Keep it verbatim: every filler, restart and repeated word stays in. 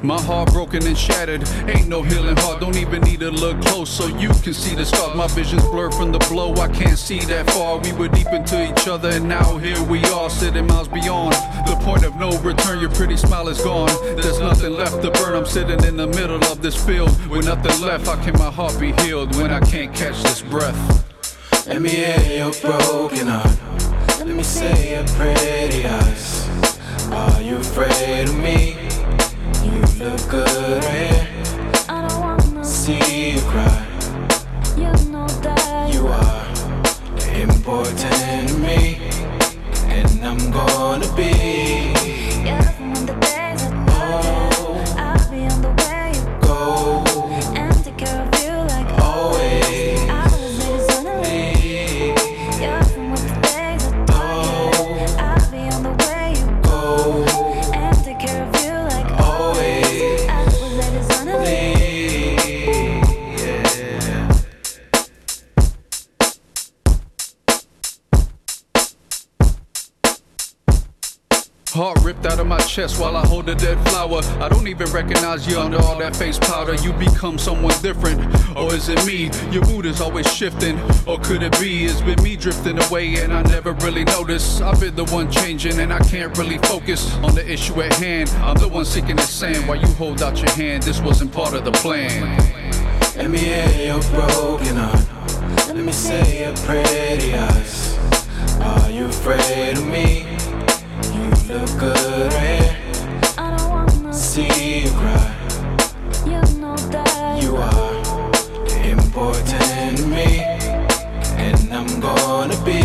My heart broken and shattered, ain't no healing heart. Don't even need to look close so you can see the scars. My vision's blurred from the blow, I can't see that far. We were deep into each other and now here we are, sitting miles beyond the point of no return. Your pretty smile is gone, there's nothing left to burn. I'm sitting in the middle of this field with nothing left. How can my heart be healed when I can't catch this breath? Let me hear your broken heart. Let me see your pretty eyes. Are you afraid of me? You look good here. I don't wanna see you cry. You know that you are important to me, and I'm gonna be. Yeah, from the days I thought I'll be on the way you go and take care of you like always. I was made suddenly. Yeah, from the days I thought I'll be on the way you go and take care of you like always. I was made suddenly. Heart ripped out of my chest while I hold a dead flower. I don't even recognize you under all that face powder. You become someone different, or is it me? Your mood is always shifting, or could it be it's been me drifting away and I never really noticed? I've been the one changing and I can't really focus on the issue at hand. I'm the one seeking the sand while you hold out your hand. This wasn't part of the plan. Let me hear your broken heart. Let me see your pretty eyes. Are you afraid of me? You look good here. I don't wanna see you cry. You know that you are important to me, and I'm gonna be.